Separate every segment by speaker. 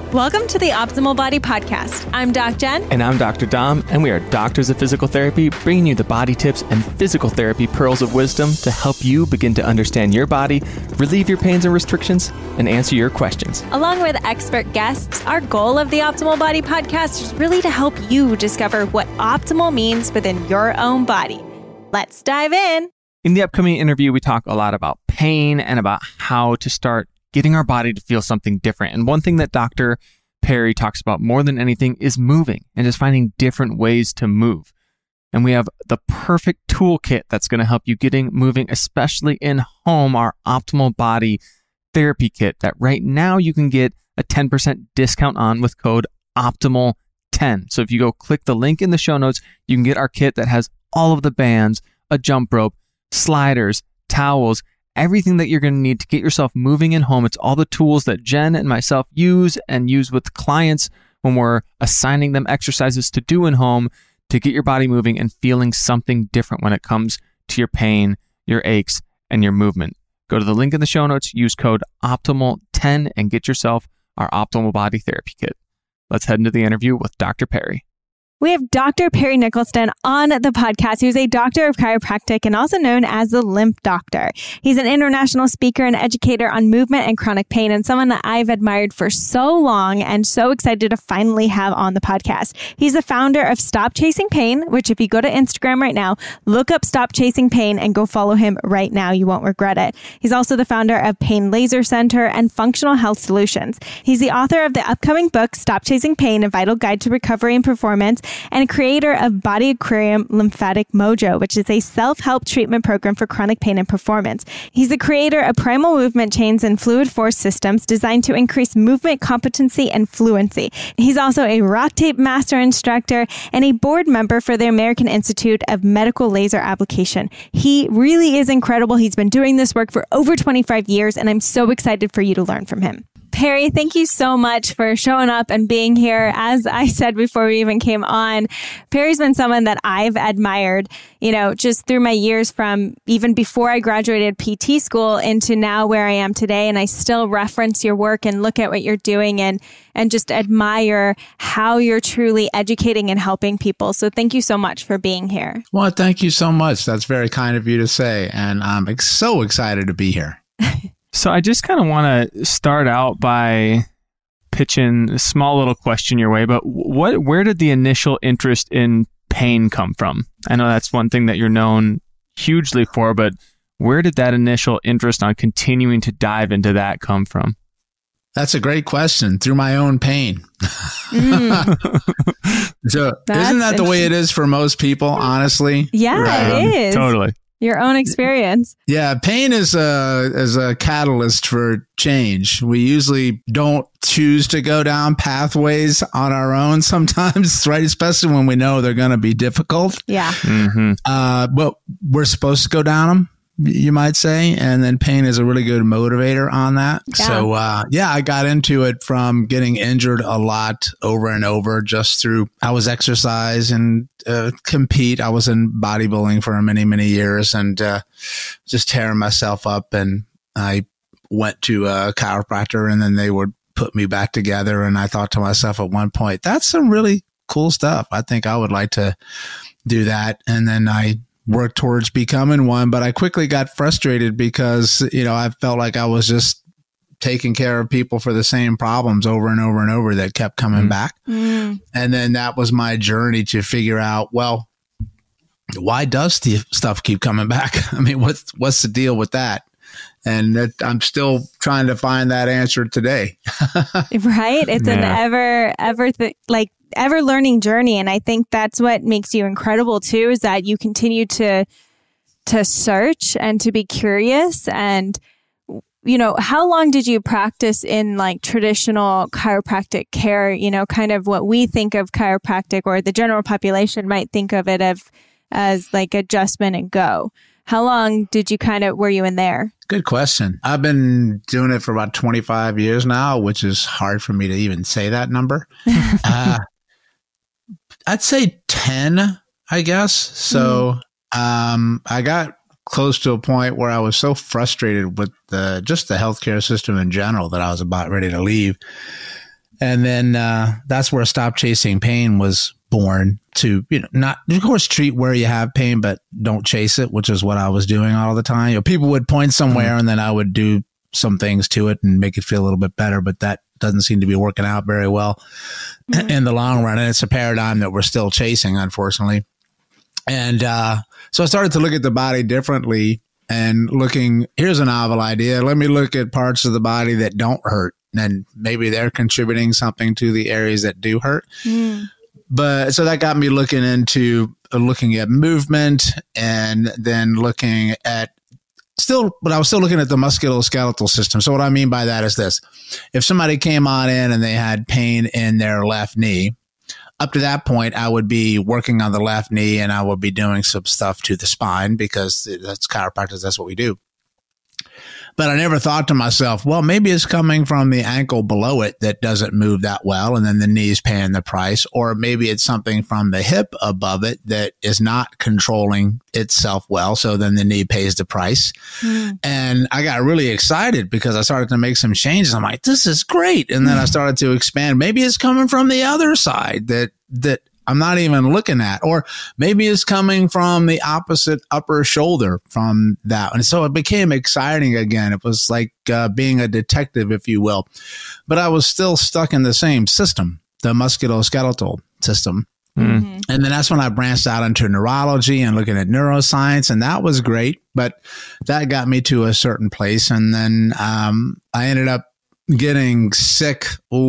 Speaker 1: Welcome to the Optimal Body Podcast. I'm Doc Jen.
Speaker 2: And I'm Dr. Dom, and we are doctors of physical therapy, bringing you the body tips and physical therapy pearls of wisdom to help you begin to understand your body, relieve your pains and restrictions, and answer your questions.
Speaker 1: Along with expert guests, our goal of the Optimal Body Podcast is really to help you discover what optimal means within your own body. Let's dive in.
Speaker 2: In the upcoming interview, we talk a lot about pain and about how to start getting our body to feel something different. And one thing that Dr. Perry talks about more than anything is moving and just finding different ways to move. And we have the perfect toolkit that's going to help you getting moving, especially in home, our Optimal Body Therapy Kit that right now you can get a 10% discount on with code OPTIMAL10. So if you go click the link in the show notes, you can get our kit that has all of the bands, a jump rope, sliders, towels, everything that you're going to need to get yourself moving in home. It's all the tools that Jen and myself use with clients when we're assigning them exercises to do in home to get your body moving and feeling something different when it comes to your pain, your aches, and your movement. Go to the link in the show notes, use code OPTIMAL10 and get yourself our Optimal Body Therapy Kit. Let's head into the interview with Dr. Perry.
Speaker 1: We have Dr. Perry Nickelston on the podcast, who's a doctor of chiropractic and also known as the Lymph Doctor. He's an international speaker and educator on movement and chronic pain, and someone that I've admired for so long and so excited to finally have on the podcast. He's the founder of Stop Chasing Pain, which if you go to Instagram right now, look up Stop Chasing Pain and go follow him right now. You won't regret it. He's also the founder of Pain Laser Center and Functional Health Solutions. He's the author of the upcoming book, Stop Chasing Pain, A Vital Guide to Recovery and Performance, and creator of Body Aquarium Lymphatic Mojo, which is a self-help treatment program for chronic pain and performance. He's the creator of Primal Movement Chains and Fluid Force Systems designed to increase movement competency and fluency. He's also a rock tape master instructor and a board member for the American Institute of Medical Laser Application. He really is incredible. He's been doing this work for over 25 years, and I'm so excited for you to learn from him. Perry, thank you so much for showing up and being here. As I said before we even came on, Perry's been someone that I've admired, just through my years from even before I graduated PT school into now where I am today. And I still reference your work and look at what you're doing and just admire how you're truly educating and helping people. So thank you so much for being here.
Speaker 3: Well, thank you so much. That's very kind of you to say. And I'm so excited to be here.
Speaker 2: So I just kind of want to start out by pitching a small little question your way, but where did the initial interest in pain come from? I know that's one thing that you're known hugely for, but where did that initial interest on continuing to dive into that come from?
Speaker 3: That's a great question. Through my own pain. So isn't that the way it is for most people, honestly?
Speaker 1: Yeah,
Speaker 3: right?
Speaker 1: It is.
Speaker 2: Totally.
Speaker 1: Your own experience.
Speaker 3: Yeah, pain is a catalyst for change. We usually don't choose to go down pathways on our own sometimes, right? Especially when we know they're going to be difficult.
Speaker 1: Yeah.
Speaker 2: Mm-hmm.
Speaker 3: But we're supposed to go down them, you might say. And then pain is a really good motivator on that.
Speaker 1: Yeah.
Speaker 3: So, I got into it from getting injured a lot over and over just through, I was exercise and compete. I was in bodybuilding for many, many years and just tearing myself up. And I went to a chiropractor and then they would put me back together. And I thought to myself at one point, that's some really cool stuff. I think I would like to do that. And then I worked towards becoming one, but I quickly got frustrated because, I felt like I was just taking care of people for the same problems over and over and over that kept coming back. And then that was my journey to figure out, well, why does the stuff keep coming back? I mean, what's the deal with that? And I'm still trying to find that answer today.
Speaker 1: Right? It's an ever learning journey. And I think that's what makes you incredible too, is that you continue to search and to be curious. And, how long did you practice in like traditional chiropractic care? Kind of what we think of chiropractic or the general population might think of it as like adjustment and go. How long did you were you in there?
Speaker 3: Good question. I've been doing it for about 25 years now, which is hard for me to even say that number. I'd say 10, I guess. So I got close to a point where I was so frustrated with just the healthcare system in general that I was about ready to leave. And then that's where Stop Chasing Pain was born, to, not, of course, treat where you have pain, but don't chase it, which is what I was doing all the time. People would point somewhere and then I would do some things to it and make it feel a little bit better, but that doesn't seem to be working out very well in the long run. And it's a paradigm that we're still chasing, unfortunately. And so I started to look at the body differently and here's a novel idea. Let me look at parts of the body that don't hurt. And maybe they're contributing something to the areas that do hurt. But so that got me looking at movement, and then looking at but I was still looking at the musculoskeletal system. So what I mean by that is this: if somebody came on in and they had pain in their left knee, up to that point, I would be working on the left knee and I would be doing some stuff to the spine, because that's chiropractic. That's what we do. But I never thought to myself, well, maybe it's coming from the ankle below it that doesn't move that well, and then the knee's paying the price. Or maybe it's something from the hip above it that is not controlling itself well, so then the knee pays the price. And I got really excited because I started to make some changes. I'm like, this is great. And then I started to expand. Maybe it's coming from the other side that I'm not even looking at, or maybe it's coming from the opposite upper shoulder from that. And so it became exciting again. It was like being a detective, if you will, but I was still stuck in the same system, the musculoskeletal system. And then that's when I branched out into neurology and looking at neuroscience, and that was great, but that got me to a certain place. And then I ended up getting sick.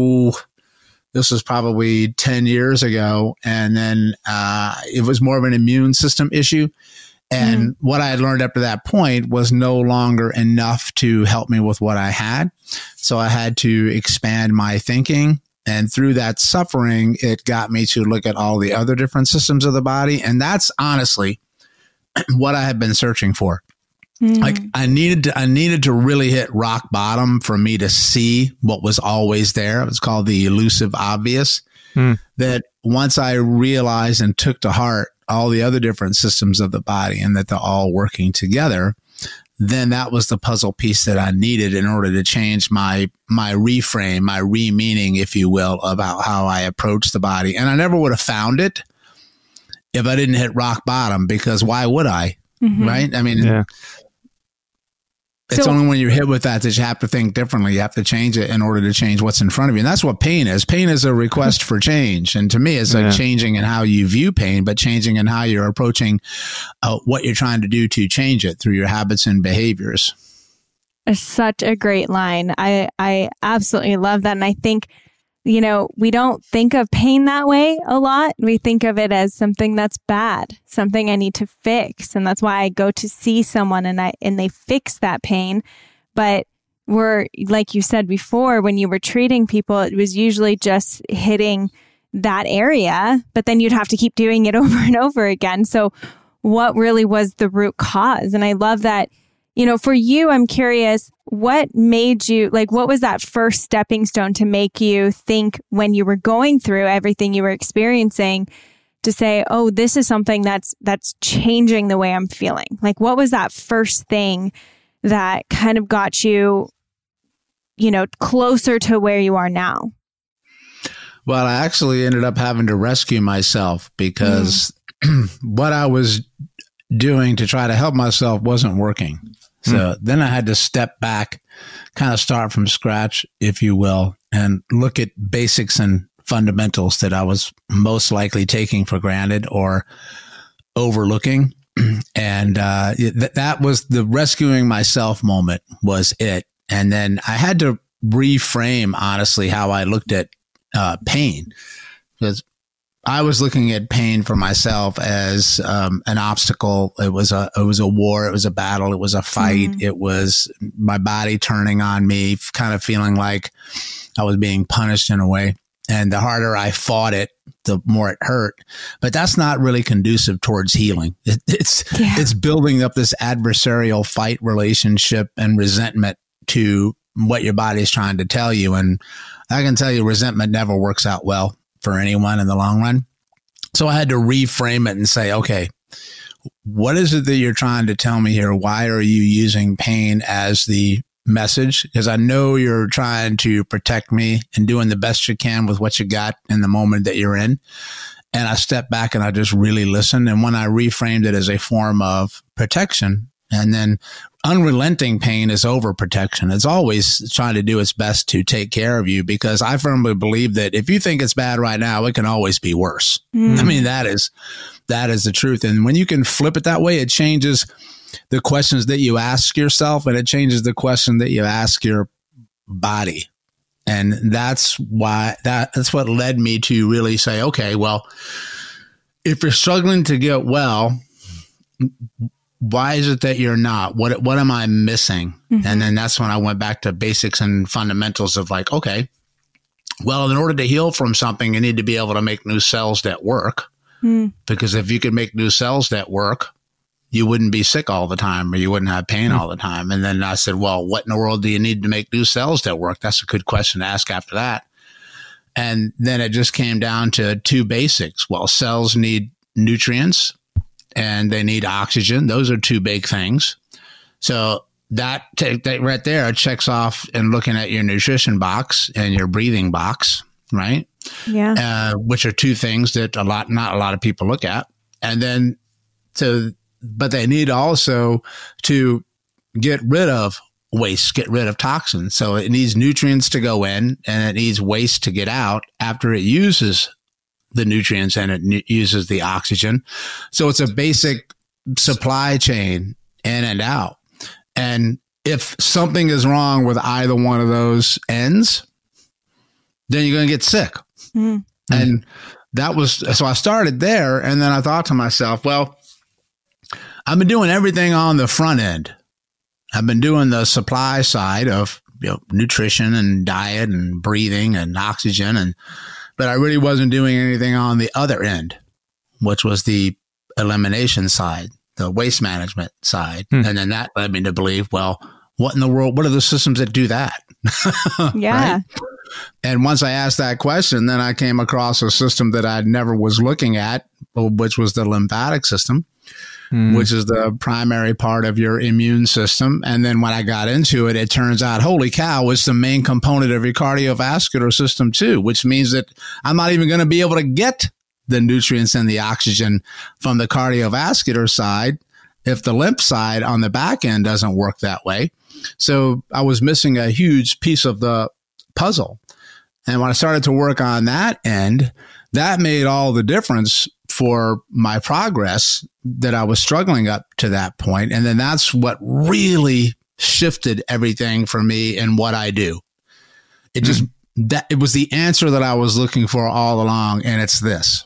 Speaker 3: This was probably 10 years ago. And then it was more of an immune system issue. And what I had learned up to that point was no longer enough to help me with what I had. So I had to expand my thinking. And through that suffering, it got me to look at all the other different systems of the body. And that's honestly what I have been searching for. Like I needed to really hit rock bottom for me to see what was always there. It's called the elusive obvious. That once I realized and took to heart all the other different systems of the body and that they're all working together, then that was the puzzle piece that I needed in order to change my reframe, my re-meaning, if you will, about how I approach the body. And I never would have found it if I didn't hit rock bottom, because why would I? Right? I mean, it's only when you're hit with that you have to think differently. You have to change it in order to change what's in front of you. And that's what pain is. Pain is a request for change. And to me, it's like changing in how you view pain, but changing in how you're approaching what you're trying to do to change it through your habits and behaviors.
Speaker 1: It's such a great line. I absolutely love that. And I think, we don't think of pain that way a lot. We think of it as something that's bad, something I need to fix. And that's why I go to see someone and they fix that pain. But like you said before, when you were treating people, it was usually just hitting that area, but then you'd have to keep doing it over and over again. So what really was the root cause? And I love that, for you, I'm curious, what made you, what was that first stepping stone to make you think when you were going through everything you were experiencing to say, oh, this is something that's changing the way I'm feeling? What was that first thing that kind of got you, closer to where you are now?
Speaker 3: Well, I actually ended up having to rescue myself because what I was doing to try to help myself wasn't working. So then I had to step back, kind of start from scratch, if you will, and look at basics and fundamentals that I was most likely taking for granted or overlooking. And that was the rescuing myself moment was it. And then I had to reframe, honestly, how I looked at pain, because I was looking at pain for myself as an obstacle. It was a war. It was a battle. It was a fight. It was my body turning on me, kind of feeling like I was being punished in a way. And the harder I fought it, the more it hurt. But that's not really conducive towards healing. It's building up this adversarial fight relationship and resentment to what your body is trying to tell you. And I can tell you, resentment never works out well for anyone in the long run. So I had to reframe it and say, okay, what is it that you're trying to tell me here? Why are you using pain as the message because I know you're trying to protect me and doing the best you can with what you got in the moment that you're in. And I stepped back and I just really listened. And when I reframed it as a form of protection, and then unrelenting pain is overprotection. It's always trying to do its best to take care of you, because I firmly believe that if you think it's bad right now, it can always be worse. I mean, that is the truth. And when you can flip it that way, it changes the questions that you ask yourself, and it changes the question that you ask your body. And that's what led me to really say, okay, well, if you're struggling to get well, why is it that you're not? What am I missing? And then that's when I went back to basics and fundamentals of like, okay, well, in order to heal from something, you need to be able to make new cells that work. Because if you could make new cells that work, you wouldn't be sick all the time, or you wouldn't have pain all the time. And then I said, well, what in the world do you need to make new cells that work? That's a good question to ask after that. And then it just came down to two basics. Well, cells need nutrients and they need oxygen. Those are two big things. So that right there checks off in looking at your nutrition box and your breathing box, right?
Speaker 1: Yeah.
Speaker 3: Which are two things that not a lot of people look at. And then but they need also to get rid of waste, get rid of toxins. So it needs nutrients to go in, and it needs waste to get out after it uses the nutrients and it uses the oxygen. So it's a basic supply chain in and out. And if something is wrong with either one of those ends, then you're going to get sick. And so I started there, and then I thought to myself, well, I've been doing everything on the front end. I've been doing the supply side of nutrition and diet and breathing and oxygen, but I really wasn't doing anything on the other end, which was the elimination side, the waste management side. And then that led me to believe, well, what in the world? What are the systems that do that?
Speaker 1: Yeah.
Speaker 3: Right? And once I asked that question, then I came across a system that I never was looking at, which was the lymphatic system, which is the primary part of your immune system. And then when I got into it, it turns out, holy cow, it's the main component of your cardiovascular system too, which means that I'm not even going to be able to get the nutrients and the oxygen from the cardiovascular side if the lymph side on the back end doesn't work that way. So I was missing a huge piece of the puzzle. And when I started to work on that end, that made all the difference for my progress that I was struggling up to that point. And then that's what really shifted everything for me in what I do. It just, it was the answer that I was looking for all along. And it's this.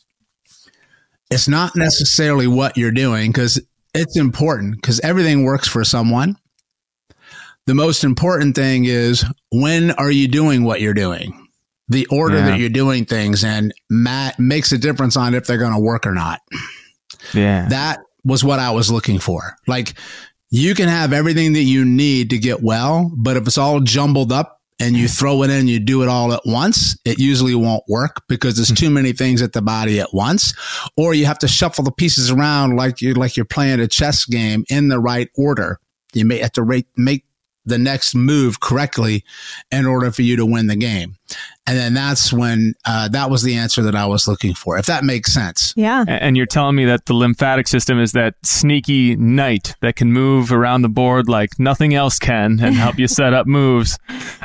Speaker 3: It's not necessarily what you're doing, because it's important, because everything works for someone. The most important thing is, when are you doing what you're doing? The order that you're doing things in makes a difference on if they're going to work or not. Yeah. That was what I was looking for. Like, you can have everything that you need to get well, but if it's all jumbled up and you throw it in, you do it all at once, it usually won't work, because there's too many things at the body at once, or you have to shuffle the pieces around like you're playing a chess game in the right order. You may have to make the next move correctly in order for you to win the game. And then that's when that was the answer that I was looking for, if that makes sense.
Speaker 1: Yeah.
Speaker 2: And you're telling me that the lymphatic system is that sneaky knight that can move around the board like nothing else can and help you set up moves.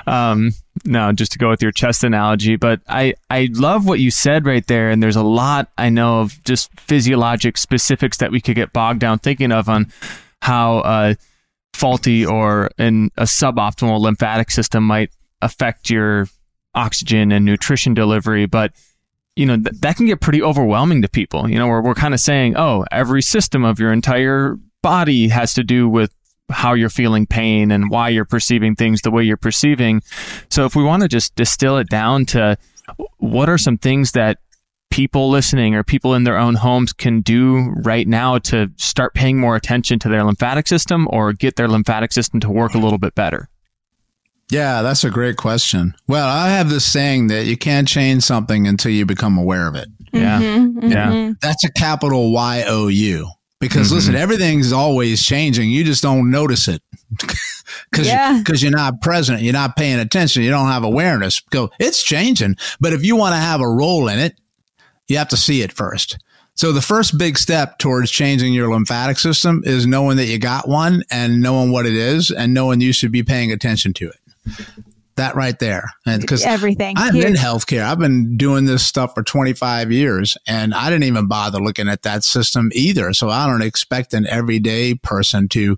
Speaker 2: No, just to go with your chess analogy. But I love what you said right there. And there's a lot I know of just physiologic specifics that we could get bogged down thinking of on how faulty or in a suboptimal lymphatic system might affect your oxygen and nutrition delivery. But that can get pretty overwhelming to people. We're kind of saying, oh, every system of your entire body has to do with how you're feeling pain and why you're perceiving things the way you're perceiving. So if we want to just distill it down to what are some things that people listening or people in their own homes can do right now to start paying more attention to their lymphatic system or get their lymphatic system to work a little bit better?
Speaker 3: Yeah, that's a great question. Well, I have this saying that you can't change something until you become aware of it.
Speaker 2: Yeah. Yeah.
Speaker 3: That's a capital YOU. Because listen, everything's always changing. You just don't notice it because you're not present, you're not paying attention, you don't have awareness. It's changing. But if you want to have a role in it, you have to see it first. So the first big step towards changing your lymphatic system is knowing that you got one and knowing what it is and knowing you should be paying attention to it. That right there. And because
Speaker 1: everything.
Speaker 3: I'm in healthcare. I've been doing this stuff for 25 years and I didn't even bother looking at that system either. So I don't expect an everyday person to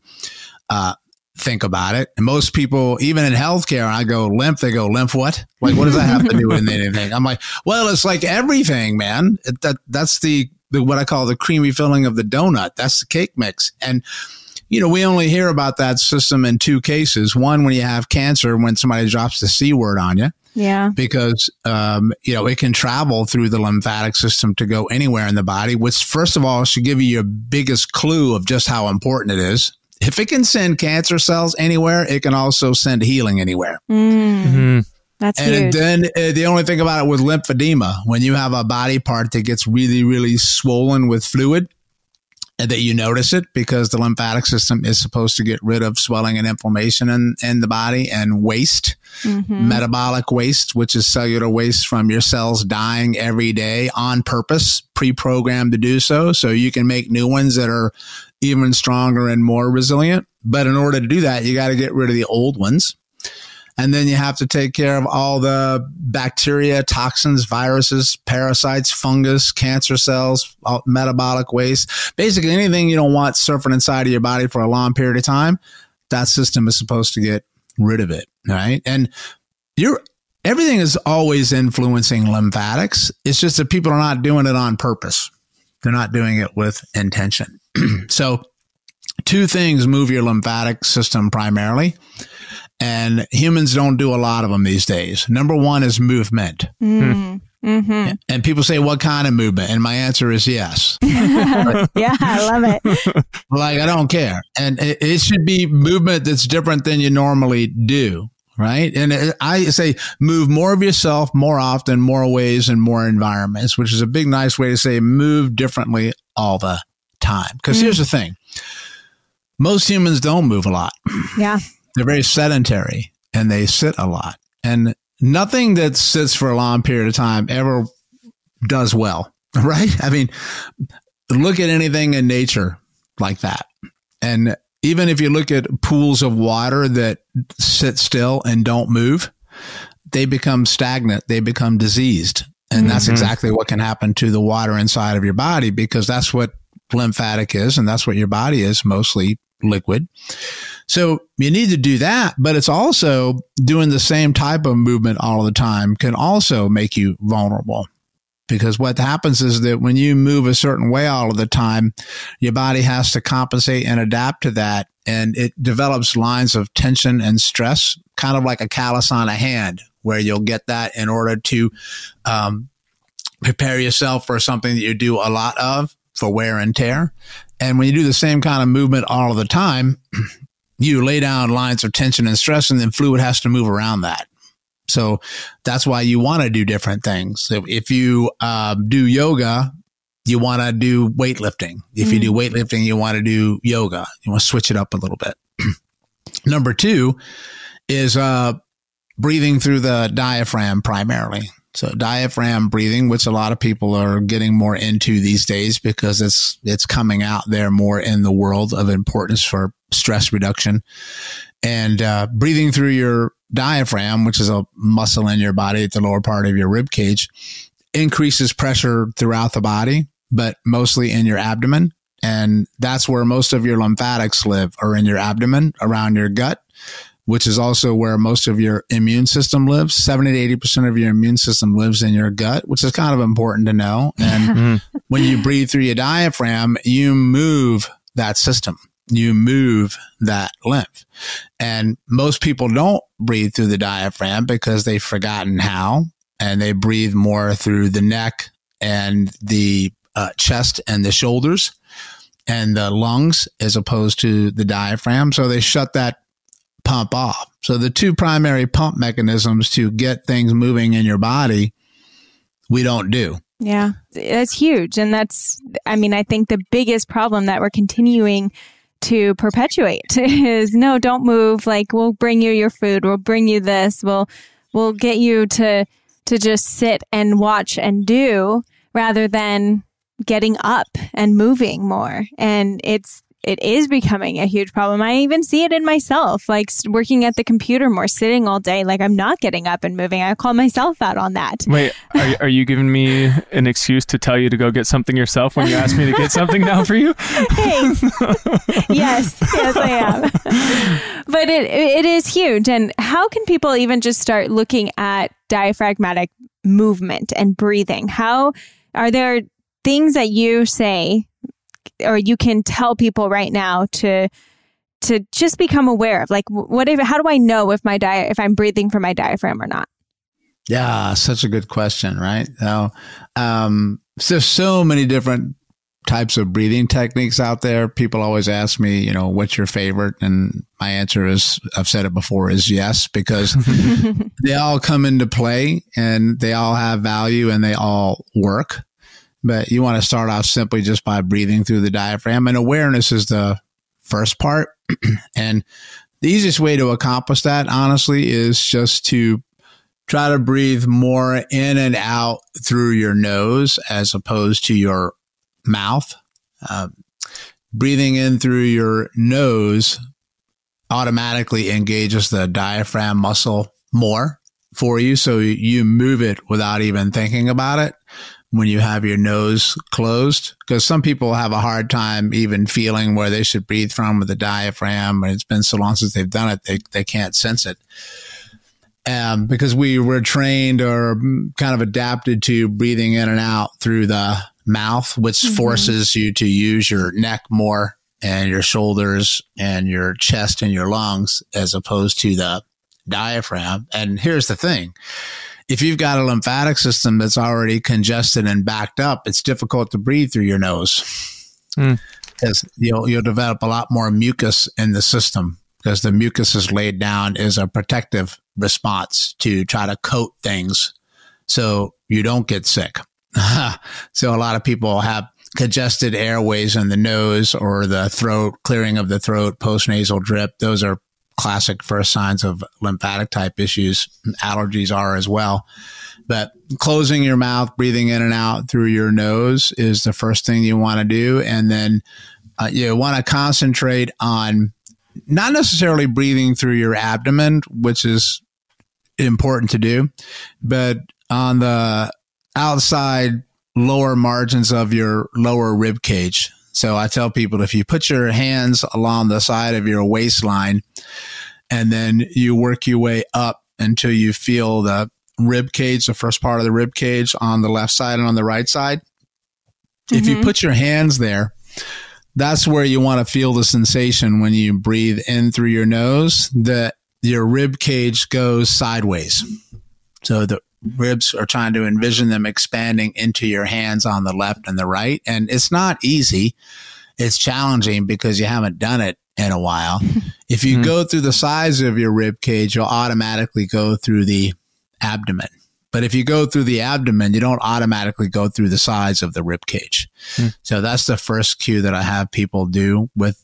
Speaker 3: think about it. And most people, even in healthcare, I go lymph, they go, lymph what? Like, what does that have to do with anything? I'm like, well, it's like everything, man. That's the what I call the creamy filling of the donut. That's the cake mix. And we only hear about that system in two cases. One, when you have cancer, when somebody drops the C word on you.
Speaker 1: Yeah.
Speaker 3: Because, it can travel through the lymphatic system to go anywhere in the body, which first of all should give you your biggest clue of just how important it is. If it can send cancer cells anywhere, it can also send healing anywhere.
Speaker 1: Mm-hmm. That's huge.
Speaker 3: And then the only thing about it with lymphedema, when you have a body part that gets really, really swollen with fluid, and that you notice it because the lymphatic system is supposed to get rid of swelling and inflammation in the body and waste, metabolic waste, which is cellular waste from your cells dying every day on purpose, pre-programmed to do so. So you can make new ones that are even stronger and more resilient. But in order to do that, you got to get rid of the old ones. And then you have to take care of all the bacteria, toxins, viruses, parasites, fungus, cancer cells, metabolic waste. Basically anything you don't want surfing inside of your body for a long period of time, that system is supposed to get rid of it, right? And everything is always influencing lymphatics. It's just that people are not doing it on purpose. They're not doing it with intention. So two things move your lymphatic system primarily. And humans don't do a lot of them these days. Number one is movement. Mm-hmm. And people say, what kind of movement? And my answer is yes.
Speaker 1: Yeah, I love it.
Speaker 3: Like, I don't care. And it should be movement that's different than you normally do, right? And I say move more of yourself more often, more ways, and more environments, which is a big, nice way to say move differently all the time. Because here's the thing. Most humans don't move a lot.
Speaker 1: Yeah.
Speaker 3: They're very sedentary and they sit a lot. And nothing that sits for a long period of time ever does well, right? I mean, look at anything in nature like that. And even if you look at pools of water that sit still and don't move, they become stagnant. They become diseased. And that's exactly what can happen to the water inside of your body, because that's what lymphatic is. And that's what your body is, mostly liquid. So you need to do that, but it's also doing the same type of movement all the time can also make you vulnerable, because what happens is that when you move a certain way all of the time, your body has to compensate and adapt to that. And it develops lines of tension and stress, kind of like a callus on a hand, where you'll get that in order to prepare yourself for something that you do a lot of, for wear and tear. And when you do the same kind of movement all of the time, you lay down lines of tension and stress, and then fluid has to move around that. So that's why you want to do different things. So if you do yoga, you want to do weightlifting. If you do weightlifting, you want to do yoga. You want to switch it up a little bit. Number two is breathing through the diaphragm primarily. So diaphragm breathing, which a lot of people are getting more into these days because it's coming out there more in the world of importance for stress reduction. And breathing through your diaphragm, which is a muscle in your body at the lower part of your rib cage, increases pressure throughout the body, but mostly in your abdomen. And that's where most of your lymphatics live, or in your abdomen, around your gut, which is also where most of your immune system lives. 70 to 80% of your immune system lives in your gut, which is kind of important to know. And when you breathe through your diaphragm, you move that system. You move that lymph. And most people don't breathe through the diaphragm because they've forgotten how, and they breathe more through the neck and the chest and the shoulders and the lungs, as opposed to the diaphragm. So they shut that pump off. So the two primary pump mechanisms to get things moving in your body, we don't do.
Speaker 1: Yeah, that's huge. And I think the biggest problem that we're continuing to perpetuate is no, don't move. Like, we'll bring you your food. We'll bring you this. We'll get you to just sit and watch and do rather than getting up and moving more. And it is becoming a huge problem. I even see it in myself, like working at the computer more, sitting all day. Like, I'm not getting up and moving. I call myself out on that.
Speaker 2: Wait, are you giving me an excuse to tell you to go get something yourself when you ask me to get something now for you?
Speaker 1: Hey, yes, I am. But it is huge. And how can people even just start looking at diaphragmatic movement and breathing? How are there things that you say or you can tell people right now to just become aware of? Like, how do I know if I'm breathing from my diaphragm or not?
Speaker 3: Yeah, such a good question, right? So, there's so many different types of breathing techniques out there. People always ask me, what's your favorite? And my answer is, I've said it before, is yes, because they all come into play and they all have value and they all work. But you want to start off simply just by breathing through the diaphragm, and awareness is the first part. And the easiest way to accomplish that, honestly, is just to try to breathe more in and out through your nose as opposed to your mouth. Breathing in through your nose automatically engages the diaphragm muscle more for you. So you move it without even thinking about it when you have your nose closed, because some people have a hard time even feeling where they should breathe from with the diaphragm. And it's been so long since they've done it, they can't sense it. Because we were trained or kind of adapted to breathing in and out through the mouth, which forces you to use your neck more and your shoulders and your chest and your lungs as opposed to the diaphragm. And here's the thing. If you've got a lymphatic system that's already congested and backed up, it's difficult to breathe through your nose because you'll develop a lot more mucus in the system, because the mucus is laid down as a protective response to try to coat things so you don't get sick. So a lot of people have congested airways in the nose or the throat, clearing of the throat, postnasal drip. Those are classic first signs of lymphatic type issues. Allergies are as well. But closing your mouth, breathing in and out through your nose is the first thing you want to do. And then you want to concentrate on not necessarily breathing through your abdomen, which is important to do, but on the outside lower margins of your lower rib cage. So I tell people, if you put your hands along the side of your waistline and then you work your way up until you feel the rib cage, the first part of the rib cage on the left side and on the right side. If you put your hands there, that's where you want to feel the sensation when you breathe in through your nose, that your rib cage goes sideways. So the ribs are trying to envision them expanding into your hands on the left and the right. And it's not easy. It's challenging because you haven't done it in a while. If you go through the sides of your rib cage, you'll automatically go through the abdomen. But if you go through the abdomen, you don't automatically go through the sides of the rib cage. So that's the first cue that I have people do with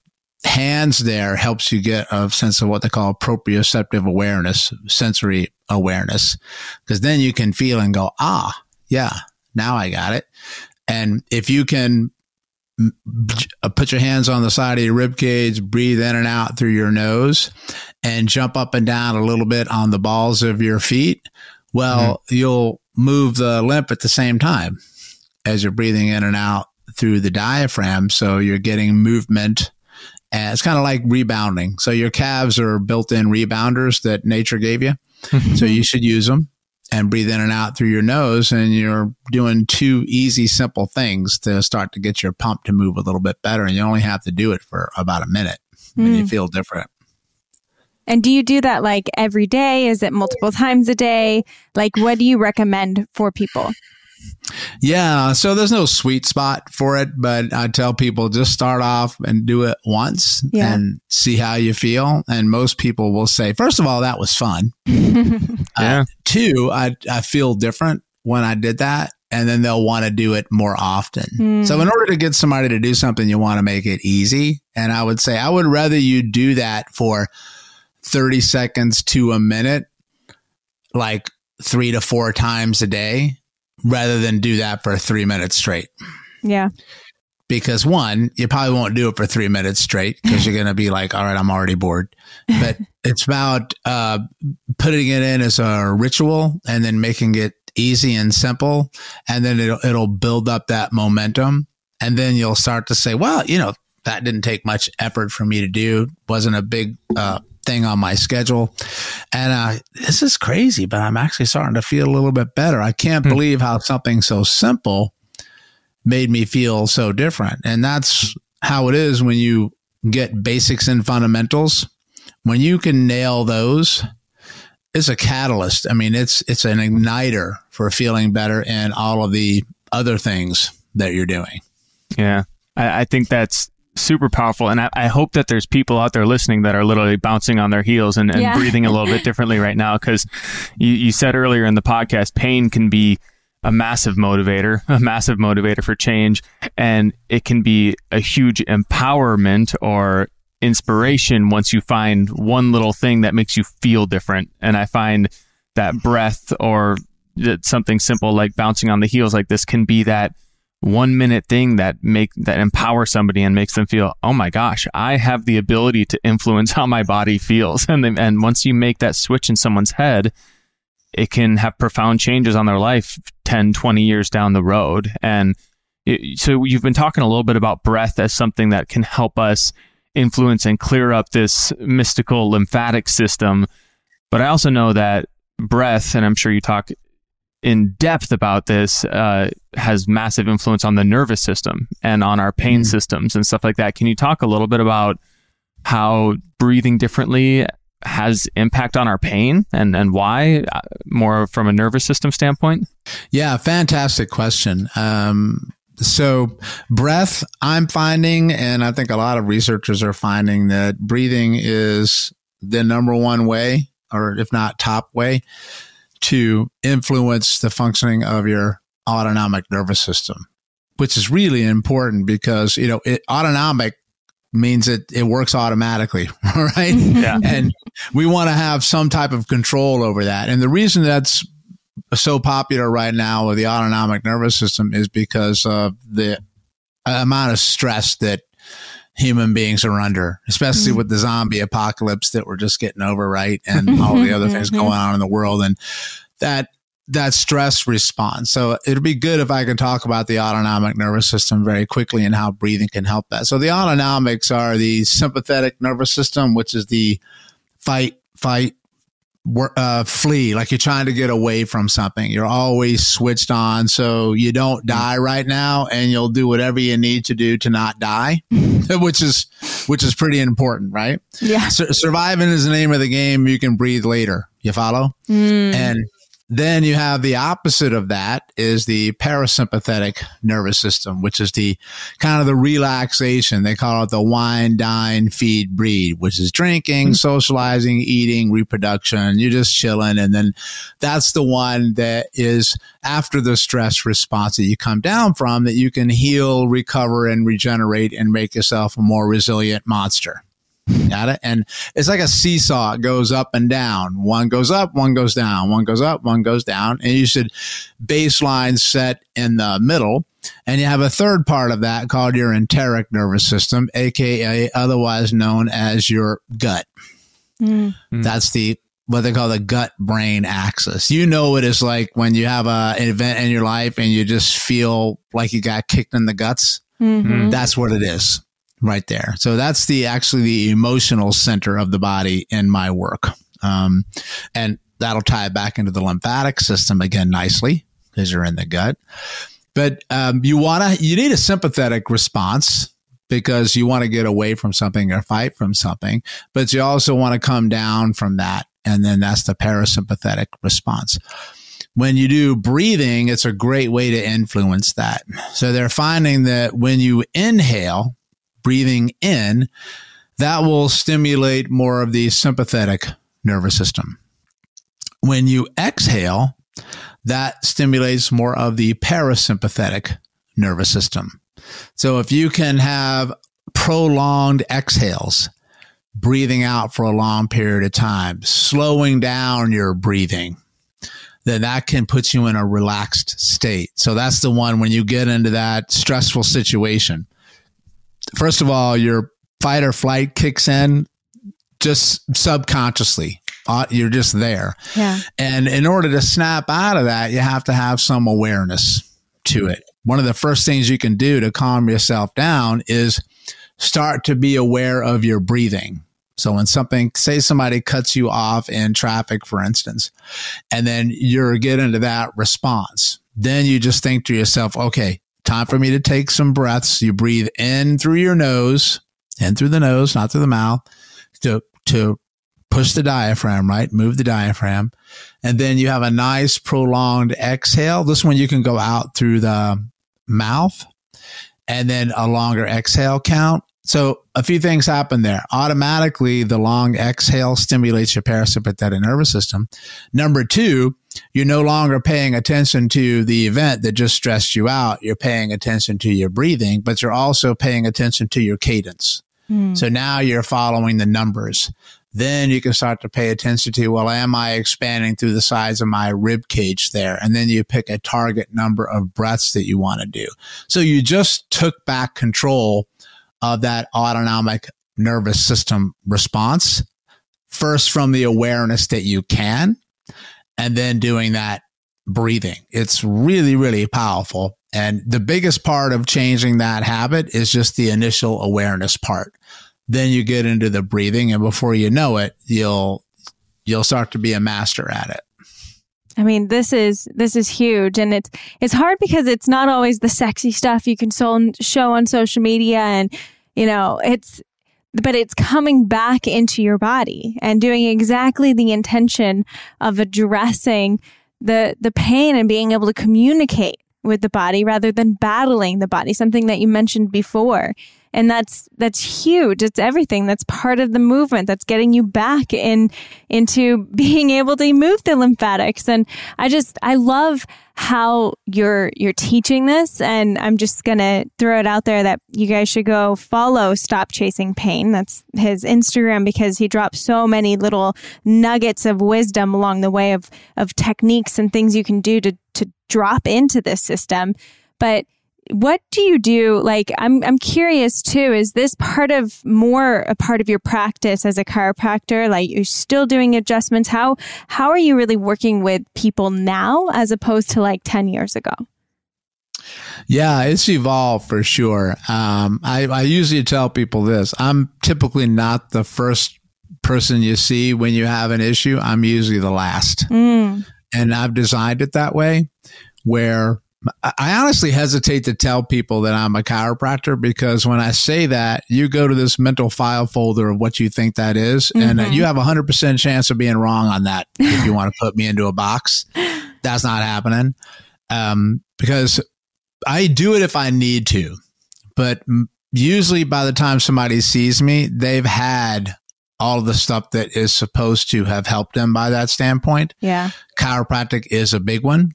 Speaker 3: hands there. Helps you get a sense of what they call proprioceptive awareness, sensory awareness, because then you can feel and go, yeah, now I got it. And if you can put your hands on the side of your rib cage, breathe in and out through your nose, and jump up and down a little bit on the balls of your feet, well, you'll move the lymph at the same time as you're breathing in and out through the diaphragm. So you're getting movement. And it's kind of like rebounding. So your calves are built-in rebounders that nature gave you. So you should use them and breathe in and out through your nose. And you're doing two easy, simple things to start to get your pump to move a little bit better. And you only have to do it for about a minute and you feel different.
Speaker 1: And do you do that like every day? Is it multiple times a day? Like, what do you recommend for people?
Speaker 3: Yeah. So there's no sweet spot for it, but I tell people just start off and do it once and see how you feel. And most people will say, first of all, that was fun. Two, I feel different when I did that. and then they'll want to do it more often. So in order to get somebody to do something, you want to make it easy. And I would say I would rather you do that for 30 seconds to a minute, like 3 to 4 times a day, rather than do that for 3 minutes straight.
Speaker 1: Yeah.
Speaker 3: Because one, you probably won't do it for 3 minutes straight because you're going to be like, all right, I'm already bored. But it's about putting it in as a ritual and then making it easy and simple. And then it'll build up that momentum. And then you'll start to say, well, that didn't take much effort for me to do. Wasn't a big thing on my schedule. And this is crazy, but I'm actually starting to feel a little bit better. I can't believe how something so simple made me feel so different. And that's how it is when you get basics and fundamentals. When you can nail those, it's a catalyst. I mean, it's an igniter for feeling better in all of the other things that you're doing.
Speaker 2: Yeah, I think that's super powerful. And I hope that there's people out there listening that are literally bouncing on their heels and breathing a little bit differently right now. Because you said earlier in the podcast, pain can be a massive motivator for change. And it can be a huge empowerment or inspiration once you find one little thing that makes you feel different. And I find that breath or something simple like bouncing on the heels like this can be that 1 minute thing that empowers somebody and makes them feel, oh my gosh, I have the ability to influence how my body feels. And once you make that switch in someone's head, it can have profound changes on their life 10, 20 years down the road. And so you've been talking a little bit about breath as something that can help us influence and clear up this mystical lymphatic system. But I also know that breath, and I'm sure you talk in depth about this, has massive influence on the nervous system and on our pain systems and stuff like that. Can you talk a little bit about how breathing differently has impact on our pain and why, more from a nervous system standpoint?
Speaker 3: Yeah, fantastic question. So breath, I'm finding, and I think a lot of researchers are finding, that breathing is the number one way, or if not top way, to influence the functioning of your autonomic nervous system, which is really important because, autonomic means it works automatically, right?
Speaker 2: Yeah.
Speaker 3: And we want to have some type of control over that. And the reason that's so popular right now with the autonomic nervous system is because of the amount of stress that human beings are under, especially with the zombie apocalypse that we're just getting over, right? And all the other things going on in the world, and that stress response. So it'll be good if I can talk about the autonomic nervous system very quickly and how breathing can help that. So the autonomics are the sympathetic nervous system, which is the fight, flee, like you're trying to get away from something. You're always switched on so you don't die right now, and you'll do whatever you need to do to not die, which is pretty important, right?
Speaker 1: Yeah.
Speaker 3: Surviving is the name of the game. You can breathe later. You follow? And then you have the opposite of that is the parasympathetic nervous system, which is the kind of the relaxation. They call it the wine, dine, feed, breed, which is drinking, socializing, eating, reproduction. You're just chilling. And then that's the one that is after the stress response that you come down from, that you can heal, recover, and regenerate and make yourself a more resilient monster. Got it? And it's like a seesaw. It goes up and down. One goes up, one goes down. One goes up, one goes down. And you should baseline set in the middle. And you have a third part of that called your enteric nervous system, aka otherwise known as your gut. That's what they call the gut-brain axis. You know what it's like when you have an event in your life and you just feel like you got kicked in the guts. That's what it is. Right there. So that's actually the emotional center of the body in my work. And that'll tie it back into the lymphatic system again nicely because you're in the gut. But you need a sympathetic response because you want to get away from something or fight from something, but you also want to come down from that. And then that's the parasympathetic response. When you do breathing, it's a great way to influence that. So they're finding that when you inhale, breathing in, that will stimulate more of the sympathetic nervous system. When you exhale, that stimulates more of the parasympathetic nervous system. So if you can have prolonged exhales, breathing out for a long period of time, slowing down your breathing, then that can put you in a relaxed state. So that's the one when you get into that stressful situation. First of all, your fight or flight kicks in just subconsciously. You're just there.
Speaker 1: Yeah.
Speaker 3: And in order to snap out of that, you have to have some awareness to it. One of the first things you can do to calm yourself down is start to be aware of your breathing. So when say somebody cuts you off in traffic, for instance, and then you're getting into that response, then you just think to yourself, okay, time for me to take some breaths. You breathe in through your nose, in through the nose, not through the mouth, to push the diaphragm, right? Move the diaphragm. And then you have a nice prolonged exhale. This one you can go out through the mouth, and then a longer exhale count. So a few things happen there. Automatically, the long exhale stimulates your parasympathetic nervous system. Number two, you're no longer paying attention to the event that just stressed you out. You're paying attention to your breathing, but you're also paying attention to your cadence. So now you're following the numbers. Then you can start to pay attention to, well, am I expanding through the sides of my rib cage there? And then you pick a target number of breaths that you want to do. So you just took back control of that autonomic nervous system response, first from the awareness that you can, and then doing that breathing. It's really, really powerful. And the biggest part of changing that habit is just the initial awareness part. Then you get into the breathing, and before you know it, you'll start to be a master at it.
Speaker 1: I mean, this is huge, and it's hard because it's not always the sexy stuff you can show on social media, and but it's coming back into your body and doing exactly the intention of addressing the pain and being able to communicate with the body rather than battling the body, something that you mentioned before. And that's huge. It's everything. That's part of the movement. That's getting you back into being able to move the lymphatics. And I love how you're teaching this. And I'm just going to throw it out there that you guys should go follow Stop Chasing Pain. That's his Instagram, because he drops so many little nuggets of wisdom along the way of techniques and things you can do to drop into this system. But what do you do? Like, I'm curious too, is this a part of your practice as a chiropractor? Like, you're still doing adjustments. How are you really working with people now as opposed to like 10 years ago?
Speaker 3: Yeah, it's evolved for sure. I usually tell people this. I'm typically not the first person you see when you have an issue. I'm usually the last. And I've designed it that way, where I honestly hesitate to tell people that I'm a chiropractor, because when I say that, you go to this mental file folder of what you think that is, and you have 100% chance of being wrong on that if you want to put me into a box. That's not happening, because I do it if I need to. But usually by the time somebody sees me, they've had all of the stuff that is supposed to have helped them by that standpoint.
Speaker 1: Yeah.
Speaker 3: Chiropractic is a big one.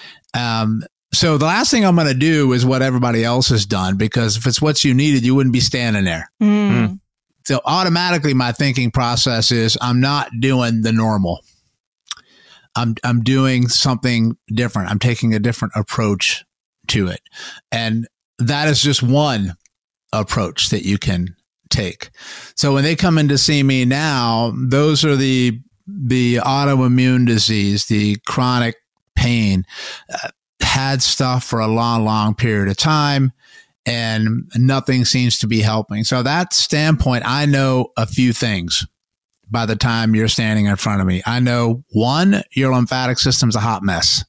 Speaker 3: So the last thing I'm going to do is what everybody else has done, because if it's what you needed, you wouldn't be standing there. So automatically my thinking process is, I'm not doing the normal. I'm doing something different. I'm taking a different approach to it. And that is just one approach that you can take. So when they come in to see me now, those are the autoimmune disease, the chronic pain, had stuff for a long, long period of time, and nothing seems to be helping. So that standpoint, I know a few things by the time you're standing in front of me. I know, one, your lymphatic system's a hot mess,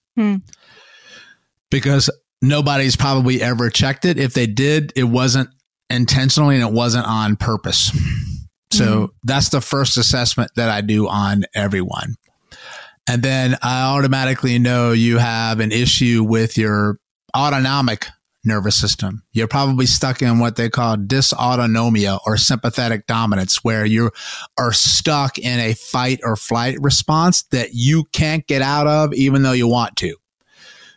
Speaker 3: because nobody's probably ever checked it. If they did, it wasn't intentionally and it wasn't on purpose. So that's the first assessment that I do on everyone. And then I automatically know you have an issue with your autonomic nervous system. You're probably stuck in what they call dysautonomia, or sympathetic dominance, where you are stuck in a fight or flight response that you can't get out of even though you want to.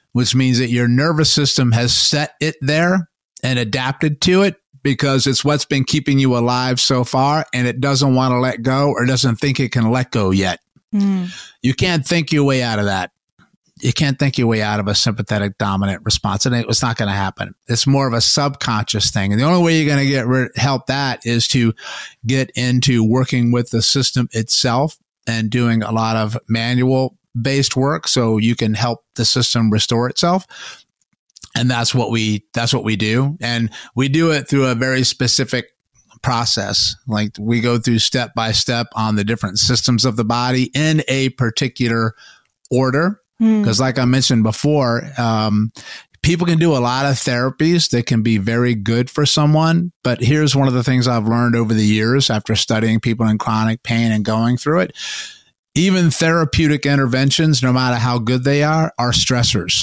Speaker 3: which means that your nervous system has set it there and adapted to it because it's what's been keeping you alive so far, and it doesn't want to let go or doesn't think it can let go yet. You can't think your way out of that. You can't think your way out of a sympathetic dominant response, and it's not going to happen. It's more of a subconscious thing. And the only way you're going to help that is to get into working with the system itself and doing a lot of manual based work so you can help the system restore itself. And that's what we do. And we do it through a very specific process. Like we go through step by step on the different systems of the body in a particular order. Because like I mentioned before, people can do a lot of therapies that can be very good for someone. But here's one of the things I've learned over the years after studying people in chronic pain and going through it. Even therapeutic interventions, no matter how good they are stressors.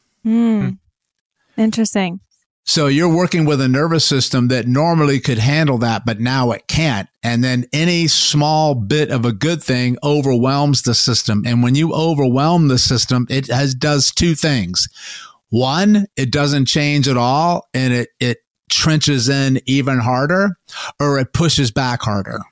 Speaker 1: Interesting.
Speaker 3: So you're working with a nervous system that normally could handle that, but now it can't. And then any small bit of a good thing overwhelms the system. And when you overwhelm the system, it does two things. One, it doesn't change at all, and it trenches in even harder, or it pushes back harder.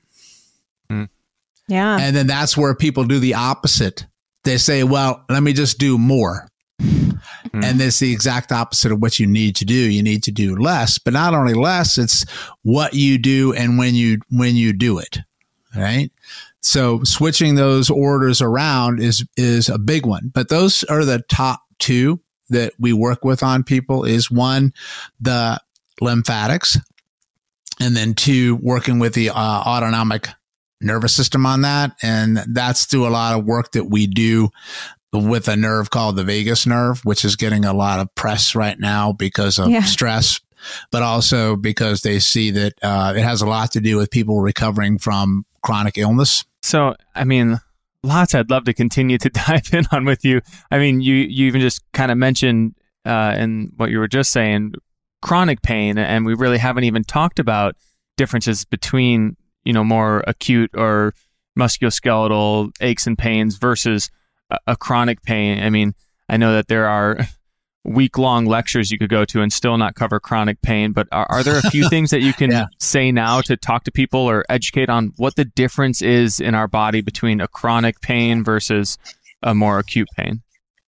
Speaker 1: Yeah.
Speaker 3: And then that's where people do the opposite. They say, well, let me just do more. And it's the exact opposite of what you need to do. You need to do less, but not only less, it's what you do and when you do it, right? So switching those orders around is a big one. But those are the top two that we work with on people is one, the lymphatics, and then two, working with the autonomic nervous system on that. And that's through a lot of work that we do with a nerve called the vagus nerve, which is getting a lot of press right now because of stress, but also because they see that it has a lot to do with people recovering from chronic illness.
Speaker 2: So, I mean, lots I'd love to continue to dive in on with you. I mean, you even just kind of mentioned in what you were just saying, chronic pain, and we really haven't even talked about differences between, more acute or musculoskeletal aches and pains versus a chronic pain. I mean, I know that there are week-long lectures you could go to and still not cover chronic pain, but are there a few things that you can say now to talk to people or educate on what the difference is in our body between a chronic pain versus a more acute pain?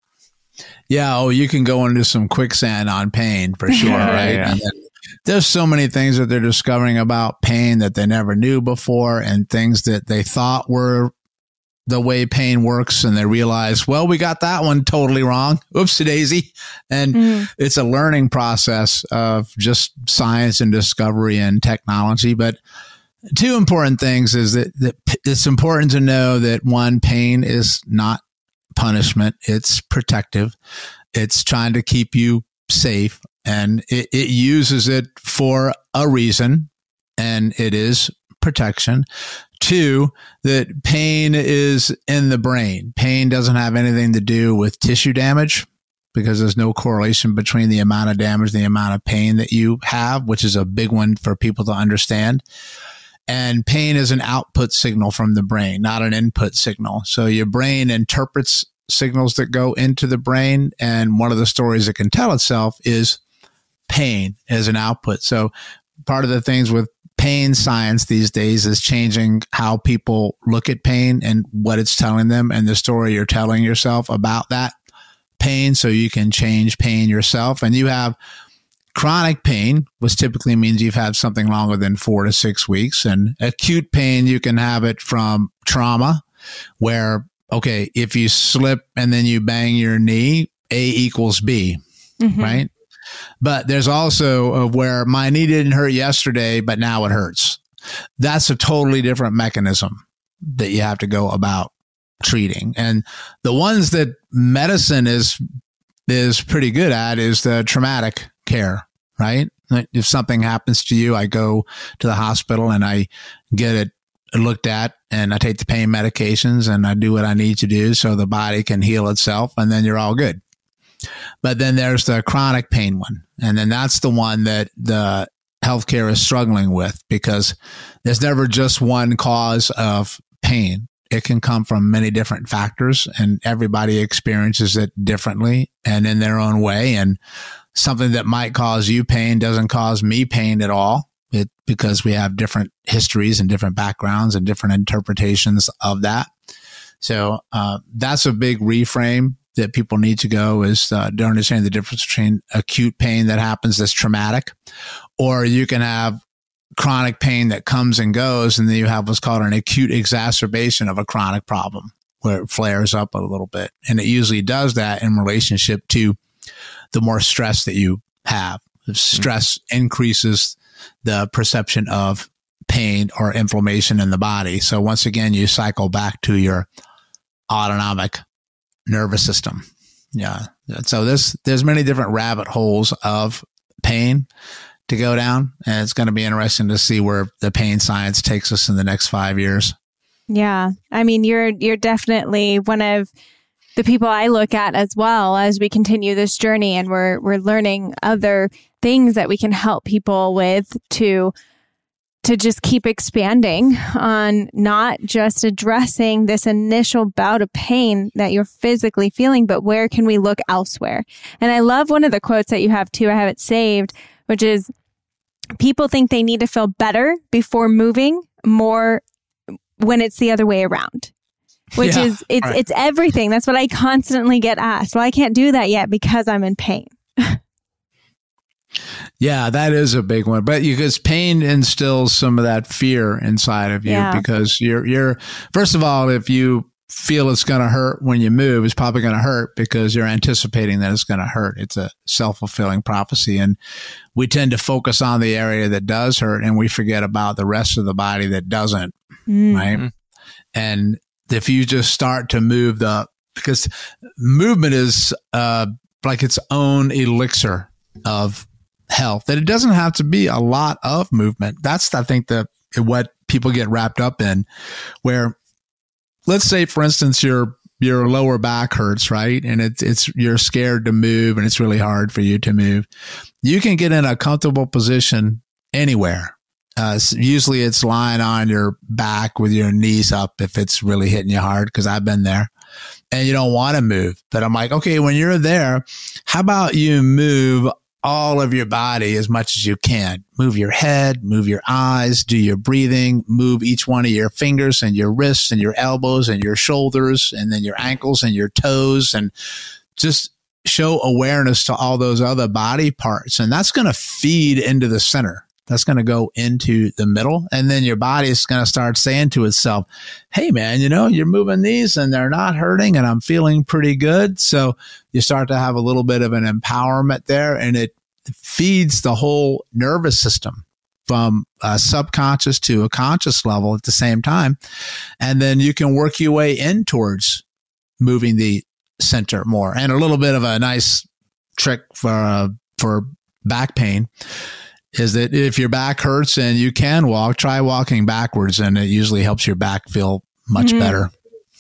Speaker 3: Yeah, you can go into some quicksand on pain for sure, right?
Speaker 2: Yeah.
Speaker 3: And there's so many things that they're discovering about pain that they never knew before, and things that they thought were the way pain works, and they realize, well, we got that one totally wrong. Oopsie daisy. And it's a learning process of just science and discovery and technology. But two important things is that it's important to know that one, pain is not punishment. It's protective. It's trying to keep you safe, and it uses it for a reason, and it is protection. Two, that pain is in the brain. Pain doesn't have anything to do with tissue damage because there's no correlation between the amount of damage and the amount of pain that you have, which is a big one for people to understand. And pain is an output signal from the brain, not an input signal. So your brain interprets signals that go into the brain. And one of the stories it can tell itself is pain as an output. So part of the things with pain science these days is changing how people look at pain and what it's telling them and the story you're telling yourself about that pain, so you can change pain yourself. And you have chronic pain, which typically means you've had something longer than 4 to 6 weeks. And acute pain, you can have it from trauma, where, okay, if you slip and then you bang your knee, A equals B, right? But there's also where my knee didn't hurt yesterday, but now it hurts. That's a totally different mechanism that you have to go about treating. And the ones that medicine is pretty good at is the traumatic care, right? If something happens to you, I go to the hospital and I get it looked at, and I take the pain medications and I do what I need to do so the body can heal itself, and then you're all good. But then there's the chronic pain one. And then that's the one that the healthcare is struggling with, because there's never just one cause of pain. it can come from many different factors, and everybody experiences it differently and in their own way. And something that might cause you pain doesn't cause me pain at all, because we have different histories and different backgrounds and different interpretations of that. So that's a big reframe that people need to go, is to understand the difference between acute pain that happens that's traumatic, or you can have chronic pain that comes and goes, and then you have what's called an acute exacerbation of a chronic problem, where it flares up a little bit. And it usually does that in relationship to the more stress that you have. If stress increases the perception of pain or inflammation in the body. So once again, you cycle back to your autonomic nervous system. Yeah. So there's many different rabbit holes of pain to go down, and it's going to be interesting to see where the pain science takes us in the next 5 years.
Speaker 1: Yeah. I mean, you're definitely one of the people I look at as well as we continue this journey, and we're learning other things that we can help people with to just keep expanding on not just addressing this initial bout of pain that you're physically feeling, but where can we look elsewhere? And I love one of the quotes that you have too. I have it saved, which is, people think they need to feel better before moving more when it's the other way around, which is, it's everything. That's what I constantly get asked. Well, I can't do that yet because I'm in pain.
Speaker 3: Yeah, that is a big one. But because pain instills some of that fear inside of you, because you're first of all, if you feel it's going to hurt when you move, it's probably going to hurt because you're anticipating that it's going to hurt. It's a self-fulfilling prophecy. And we tend to focus on the area that does hurt, and we forget about the rest of the body that doesn't. Right. And if you just start to move because movement is like its own elixir of health, that it doesn't have to be a lot of movement. That's, I think, what people get wrapped up in, where, let's say, for instance, your lower back hurts, right? And you're scared to move, and it's really hard for you to move. You can get in a comfortable position anywhere. Usually it's lying on your back with your knees up if it's really hitting you hard, because I've been there, and you don't want to move. But I'm like, okay, when you're there, how about you move all of your body as much as you can? Move your head, move your eyes, do your breathing, move each one of your fingers and your wrists and your elbows and your shoulders, and then your ankles and your toes, and just show awareness to all those other body parts. And that's going to feed into the center. That's going to go into the middle. And then your body is going to start saying to itself, hey, man, you're moving these and they're not hurting, and I'm feeling pretty good. So you start to have a little bit of an empowerment there, and it feeds the whole nervous system from a subconscious to a conscious level at the same time. And then you can work your way in towards moving the center more. And a little bit of a nice trick for back pain is that if your back hurts and you can walk, try walking backwards, and it usually helps your back feel much better.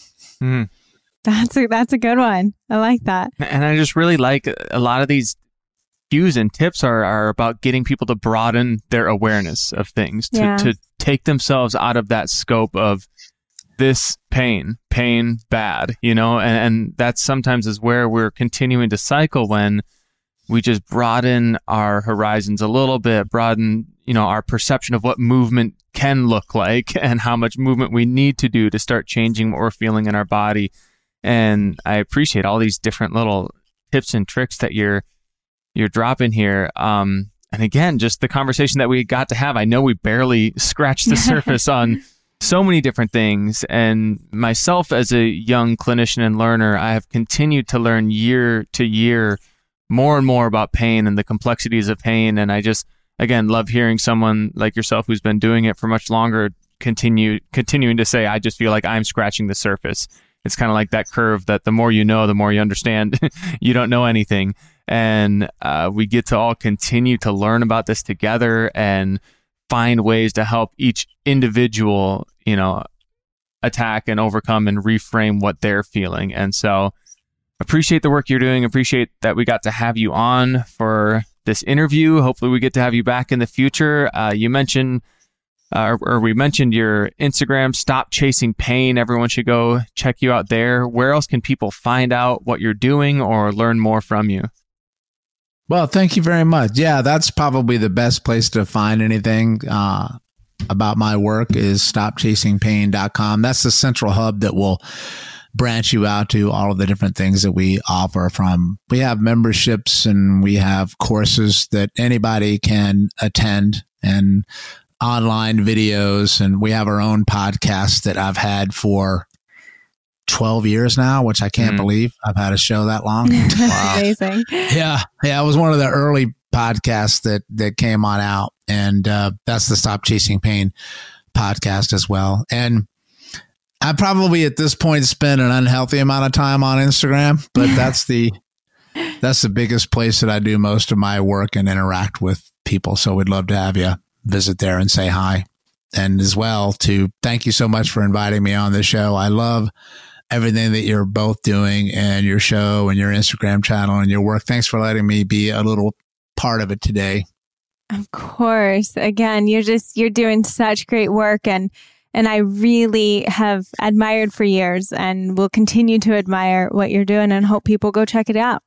Speaker 1: That's a good one. I like that.
Speaker 2: And I just really like a lot of these cues and tips are about getting people to broaden their awareness of things, to take themselves out of that scope of this pain bad, and that sometimes is where we're continuing to cycle, when we just broaden our horizons a little bit, broaden, our perception of what movement can look like and how much movement we need to do to start changing what we're feeling in our body. And I appreciate all these different little tips and tricks that you're dropping here. And again, just the conversation that we got to have, I know we barely scratched the surface on so many different things. And myself as a young clinician and learner, I have continued to learn year to year more and more about pain and the complexities of pain. And I just, again, love hearing someone like yourself who's been doing it for much longer continuing to say, I just feel like I'm scratching the surface. It's kind of like that curve that the more you know, the more you understand you don't know anything. And we get to all continue to learn about this together and find ways to help each individual, attack and overcome and reframe what they're feeling. And so appreciate the work you're doing. Appreciate that we got to have you on for this interview. Hopefully we get to have you back in the future. You mentioned or we mentioned your Instagram, Stop Chasing Pain. Everyone should go check you out there. Where else can people find out what you're doing or learn more from you?
Speaker 3: Well, thank you very much. Yeah, that's probably the best place to find anything about my work is stopchasingpain.com. That's the central hub that will branch you out to all of the different things that we offer from. We have memberships and we have courses that anybody can attend and online videos. And we have our own podcast that I've had for 12 years now, which I can't believe I've had a show that long.
Speaker 1: That's amazing.
Speaker 3: Yeah. It was one of the early podcasts that came on out. And that's the Stop Chasing Pain podcast as well. And I probably at this point spend an unhealthy amount of time on Instagram, but that's the biggest place that I do most of my work and interact with people. So we'd love to have you visit there and say hi. And as well to thank you so much for inviting me on the show. I love everything that you're both doing and your show and your Instagram channel and your work. Thanks for letting me be a little part of it today.
Speaker 1: Of course. Again, you're doing such great work and I really have admired for years and will continue to admire what you're doing and hope people go check it out.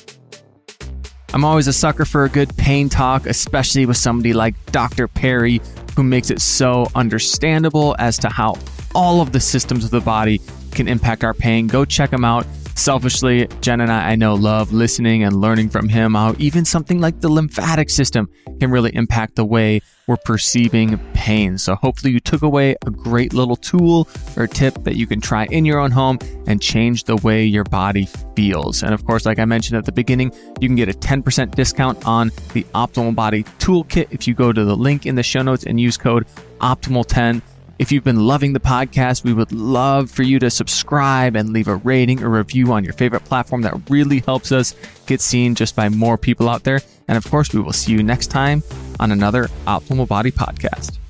Speaker 2: I'm always a sucker for a good pain talk, especially with somebody like Dr. Perry, who makes it so understandable as to how all of the systems of the body can impact our pain. Go check him out. Selfishly, Jen and I know, love listening and learning from him how even something like the lymphatic system can really impact the way we're perceiving pain. So hopefully you took away a great little tool or tip that you can try in your own home and change the way your body feels. And of course, like I mentioned at the beginning, you can get a 10% discount on the Optimal Body Toolkit if you go to the link in the show notes and use code OPTIMAL10. If you've been loving the podcast, we would love for you to subscribe and leave a rating or review on your favorite platform. That really helps us get seen just by more people out there. And of course, we will see you next time on another Optimal Body podcast.